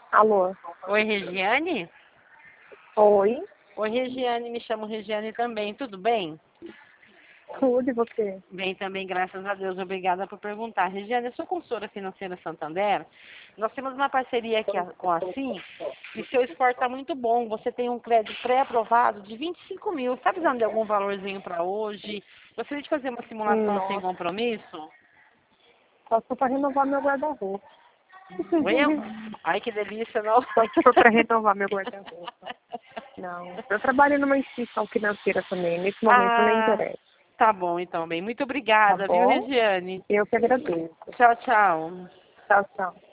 Alô? Oi, Regiane? Oi? Oi, Regiane, me chamo Regiane também, tudo bem? Tudo e você? Bem também, graças a Deus, obrigada por perguntar. Regiane, eu sou consultora financeira Santander, nós temos uma parceria aqui com a SIM e seu score está muito bom, você tem um crédito pré-aprovado de 25 mil, está precisando de algum valorzinho para hoje? Gostaria de fazer uma simulação sem Nossa, compromisso? só se for pra renovar meu guarda-roupa. Oi, ai que delícia, não? Só se for pra renovar meu guarda-roupa. Não. Eu trabalho numa instituição financeira também. Nesse momento nem Ah, interessa. tá bom então, bem. Muito Tá obrigada, viu, bom? Regiane? Eu que agradeço. Tchau, tchau. Tchau, tchau.